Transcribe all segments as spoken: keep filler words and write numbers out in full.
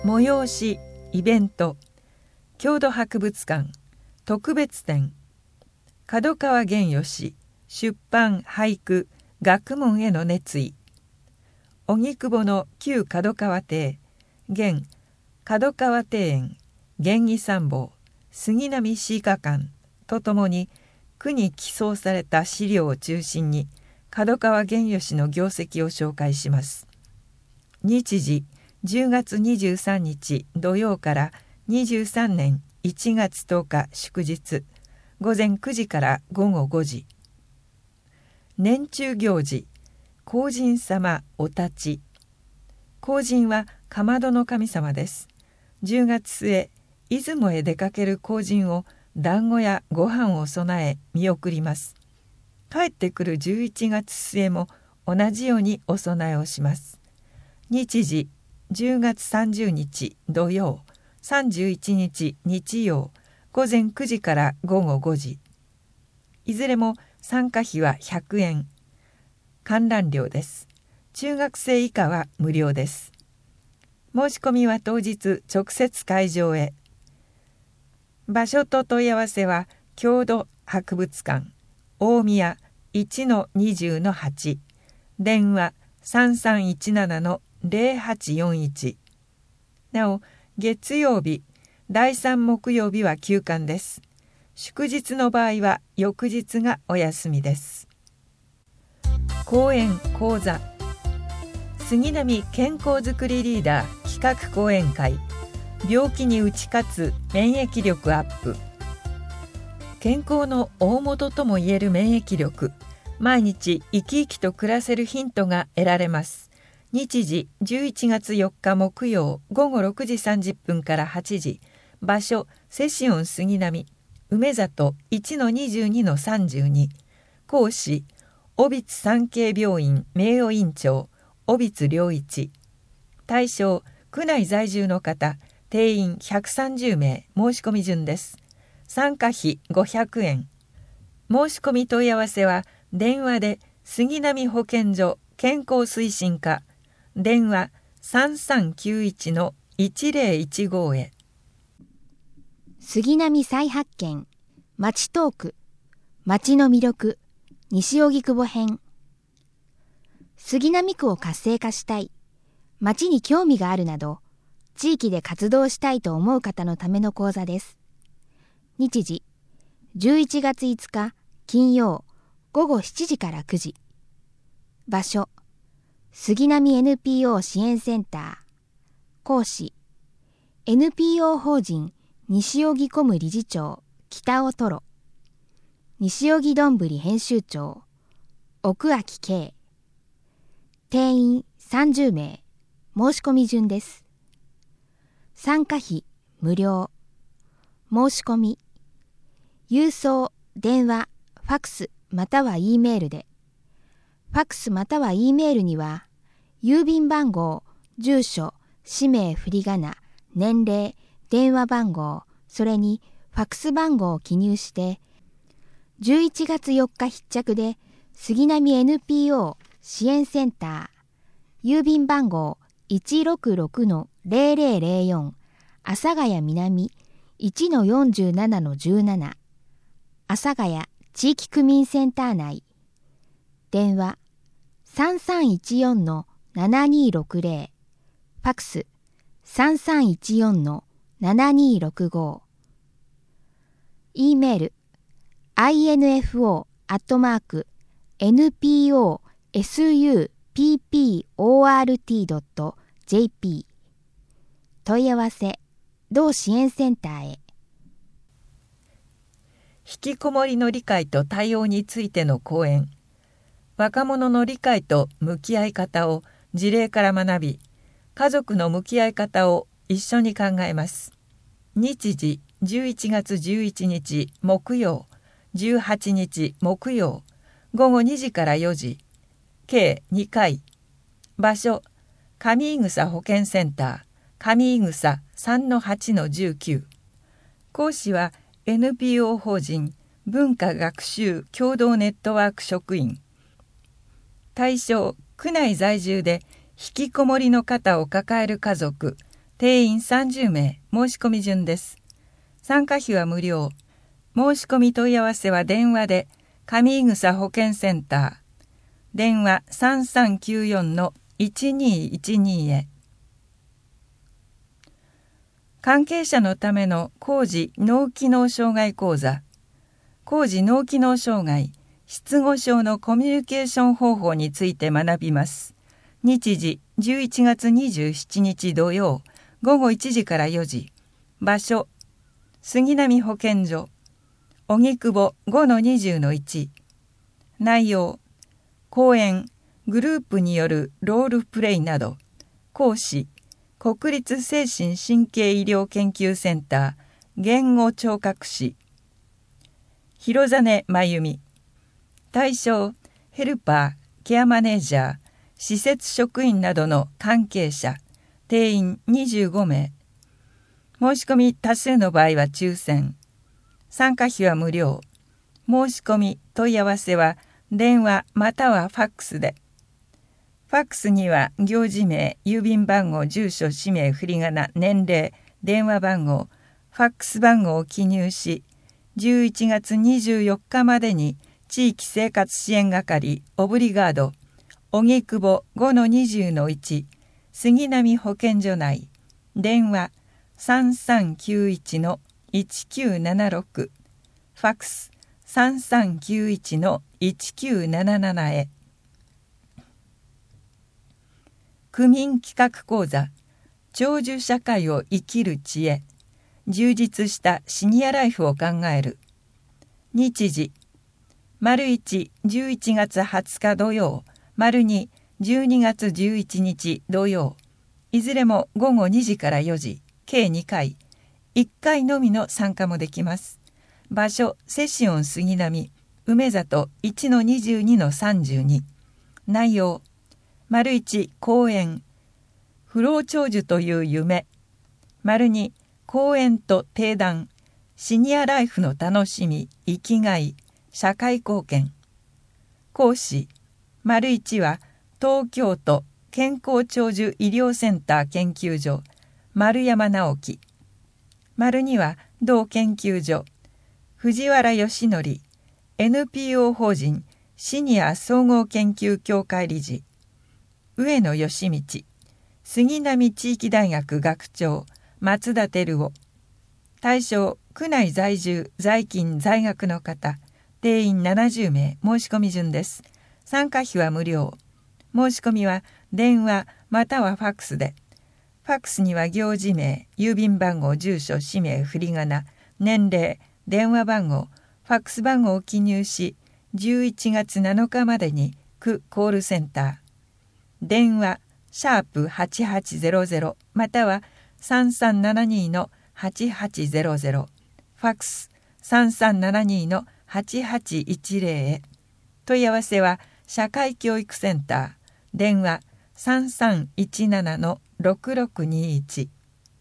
催しイベント郷土博物館特別展角川源義出版俳句学問への熱意荻窪の旧角川邸現角川庭園源義参謀杉並詩歌館とともに区に寄贈された資料を中心に角川源義の業績を紹介します。日時じゅうがつにじゅうさんにち土曜からにじゅうさんねんいちがつとおか祝日ごぜんくじからごごごじ。年中行事荒神様お立ち。荒神はかまどの神様です。じゅうがつすえ出雲へ出かける荒神を団子やご飯を備え見送ります。帰ってくるじゅういちがつすえも同じようにお供えをします。日時じゅうがつさんじゅうにち土曜さんじゅういちにち日曜ごぜんくじからごごごじ。いずれも参加費はひゃくえん。観覧料です。中学生以下は無料です。申し込みは当日直接会場へ。場所と問い合わせは郷土博物館大宮 いちのにじゅうのはち 電話 さんさんいちななのぜろはちよんいち。なお月曜日だいさん木曜日は休館です。祝日の場合は翌日がお休みです。講演講座杉並健康づくりリーダー企画講演会病気に打ち勝つ免疫力アップ。健康の大元ともいえる免疫力、毎日生き生きと暮らせるヒントが得られます。日時じゅういちがつよっか木曜ごごろくじさんじゅっぷんからはちじ。場所セシオン杉並梅里 いちのにじゅうにのさんじゅうに。講師小櫃産経病院名誉院長小櫃良一。対象区内在住の方定員ひゃくさんじゅうめい。申し込み順です。参加費ごひゃくえん。申し込み問い合わせは電話で杉並保健所健康推進課電話 さんさんきゅういちのいちぜろいちご へ。 杉並再発見町トーク町の魅力西荻窪編。杉並区を活性化したい、町に興味があるなど地域で活動したいと思う方のための講座です。日時じゅういちがついつか金曜ごごしちじからくじ。場所杉並 エヌピーオー 支援センター。講師 エヌピーオー 法人西荻込理事長北尾トロ。西荻どんぶり編集長奥秋圭。定員さんじゅうめい。申し込み順です。参加費無料。申し込み郵送、電話、ファクスまたは E メールで。ファクスまたは E メールには郵便番号、住所、氏名振り仮名、年齢、電話番号、それにファクス番号を記入してじゅういちがつよっか必着で杉並 エヌピーオー 支援センター郵便番号 いちろくろくのぜろぜろぜろよん 阿佐ヶ谷南 いちのよんじゅうななのじゅうなな 阿佐ヶ谷地域区民センター内。電話さんさんいちよんのななにろくぜろ。ファクスさんさんいちよんのななにろくご。E メール アイエヌエフオー アットマーク エヌピーオー エスユーピーピーオーアールティー ドット ジェーピー。問い合わせ同支援センターへ。 引きこもりの理解と対応についての講演。若者の理解と向き合い方を事例から学び、家族の向き合い方を一緒に考えます。日時じゅういちがつじゅういちにち木曜、じゅうはちにち木曜、ごごにじからよじ、計にかい。場所上井草保健センター上井草 さんのはちのじゅうきゅう。講師は エヌピーオー 法人文化学習協同ネットワーク職員。対象区内在住で引きこもりの方を抱える家族定員さんじゅうめい、申し込み順です。参加費は無料。申し込み問い合わせは電話で、上井草保健センター。電話 さんさんきゅうよんのいちにいちに へ。関係者のための高次脳機能障害講座。高次脳機能障害、失語症のコミュニケーション方法について学びます。日時じゅういちがつにじゅうしちにち土曜、ごごいちじからよじ。場所、杉並保健所、荻窪 ごのにじゅうのいち。内容、講演、グループによるロールプレイなど。講師、国立精神神経医療研究センター言語聴覚士広実真由美。対象、ヘルパー、ケアマネージャー、施設職員などの関係者。定員にじゅうごめい。申し込み多数の場合は抽選。参加費は無料。申し込み問い合わせは電話またはファックスで。ファックスには行事名、郵便番号、住所、氏名、振り仮名、年齢、電話番号、ファックス番号を記入し、じゅういちがつにじゅうよっかまでに地域生活支援係オブリガード荻窪 ごのにじゅうのいち 杉並保健所内。電話 さんさんきゅういちのいちきゅうななろく。ファックス さんさんきゅういちのいちきゅうなななな へ。区民企画講座、長寿社会を生きる知恵、充実したシニアライフを考える。日時、丸いち、じゅういちがつはつか土曜、丸に、じゅうにがつじゅういちにち土曜、いずれもごごにじからよじ、計にかい、いっかいのみの参加もできます。場所、セシオン杉並、梅里 いちのにじゅうにのさんじゅうに。内容、丸いち、講演、不老長寿という夢。丸に、講演と定談、シニアライフの楽しみ、生きがい、社会貢献。講師、丸いちは東京都健康長寿医療センター研究所、丸山直樹。丸には同研究所、藤原義則、エヌピーオー 法人シニア総合研究協会理事、上野義道、杉並地域大学学長、松田照夫。対象、区内在住、在勤、在学の方。定員ななじゅうめい。申し込み順です。参加費は無料。申し込みは電話またはファックスで。ファックスには行事名、郵便番号、住所、氏名、振り仮名、年齢、電話番号、ファックス番号を記入し、じゅういちがつなのかまでに区コールセンター。電話、シャープはちはちゼロゼロまたはさんさんななにのはちはちゼロゼロ。ファックスさんさんななにのはちはちいちゼロへ。問い合わせは社会教育センター。電話さんさんいちななのろくろくにいち。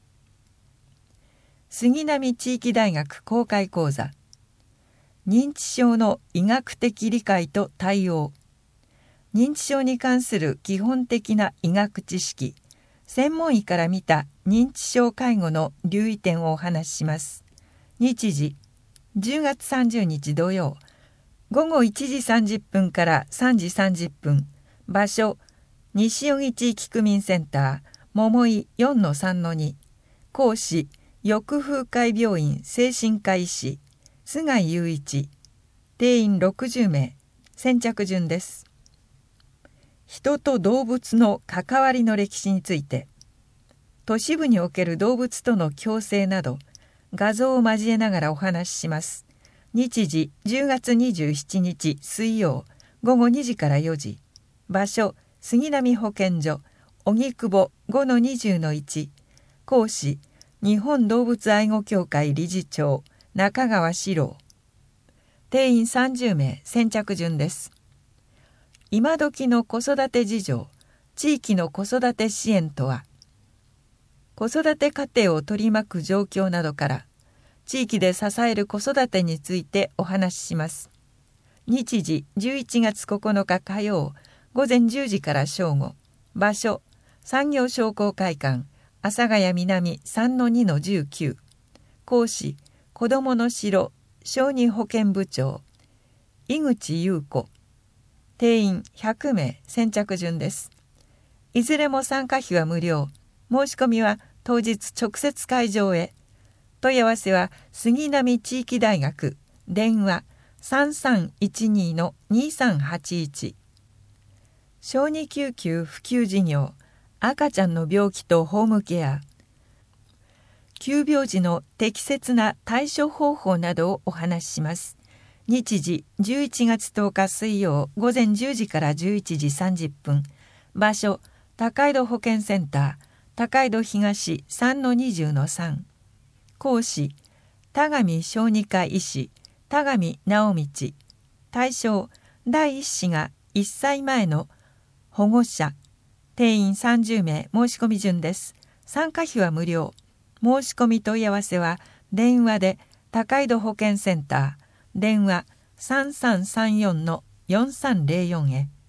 杉並地域大学公開講座、認知症の医学的理解と対応。認知症に関する基本的な医学知識、専門医から見た認知症介護の留意点をお話しします。日時、じゅうがつさんじゅうにち土曜、ごごいちじさんじゅっぷんからさんじさんじゅっぷん。場所、西荻地域区民センター、桃井 よんのさんのに。講師、翼風会病院精神科医師、菅井雄一。定員ろくじゅうめい。先着順です。人と動物の関わりの歴史について、都市部における動物との共生など、画像を交えながらお話しします。日時、じゅうがつにじゅうしちにち水曜、ごごにじからよじ。場所、杉並保健所、荻窪 ごのにじゅうのいち。講師、日本動物愛護協会理事長、中川史郎。定員さんじゅうめい。先着順です。今時の子育て事情、地域の子育て支援とは。子育て家庭を取り巻く状況などから、地域で支える子育てについてお話しします。日時、じゅういちがつここのか火曜、ごぜんじゅうじから正午。場所、産業商工会館、 阿佐ヶ谷南 さんのにのじゅうきゅう、講師子どもの城小児保健部長井口優子、定員ひゃくめい先着順です。いずれも参加費は無料。申し込みは当日直接会場へ。問い合わせは杉並地域大学、電話 さんさんいちに のにさんはちいち。小児救急普及事業、赤ちゃんの病気とホームケア、急病時の適切な対処方法などをお話しします。日時じゅういちがつとおか水曜午前じゅうじからじゅういちじさんじゅっぷん。場所高井戸保健センター高井戸東 さんのにじゅうのさん。講師田上小児科医師田上直道。対象第一子がいっさいまえの保護者。定員さんじゅうめい申し込み順です。参加費は無料。申し込み問い合わせは電話で高井戸保健センター電話 さんさんさんよんのよんさんぜろよん へ。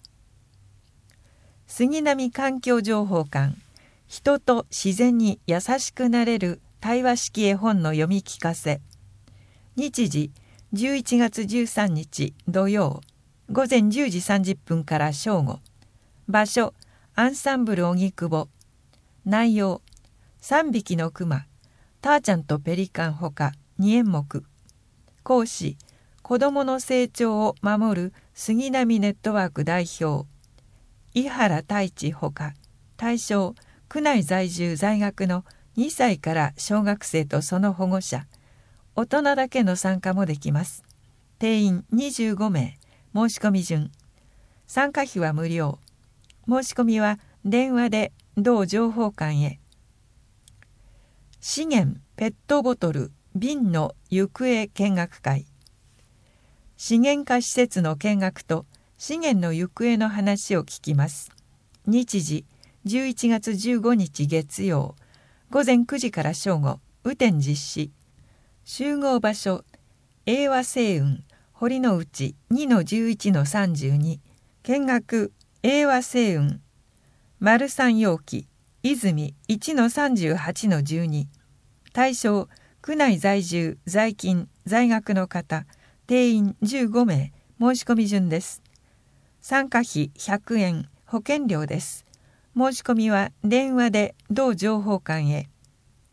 杉並環境情報館、人と自然に優しくなれる対話式絵本の読み聞かせ。日時じゅういちがつじゅうさんにち土曜午前じゅうじさんじゅっぷんから正午。場所アンサンブル荻窪。内容さんびきのクマ、ターちゃんとペリカンほかにえんもく。講師子どもの成長を守る杉並ネットワーク代表井原太一ほか。対象区内在住在学のにさいから小学生とその保護者。大人だけの参加もできます。定員にじゅうごめい申し込み順。参加費は無料。申し込みは電話で同情報館へ。資源ペットボトル瓶の行方見学会。資源化施設の見学と資源の行方の話を聞きます。日時じゅういちがつじゅうごにち月曜午前くじから正午。雨天実施。集合場所英和星雲堀之内 にのじゅういちのさんじゅうに。見学英和星雲丸三陽気泉 いちのさんじゅうはちのじゅうに。対象区内在住在勤在学の方。定員じゅうごめい申し込み順です。参加費ひゃくえん保険料です。申し込みは電話で同情報館へ。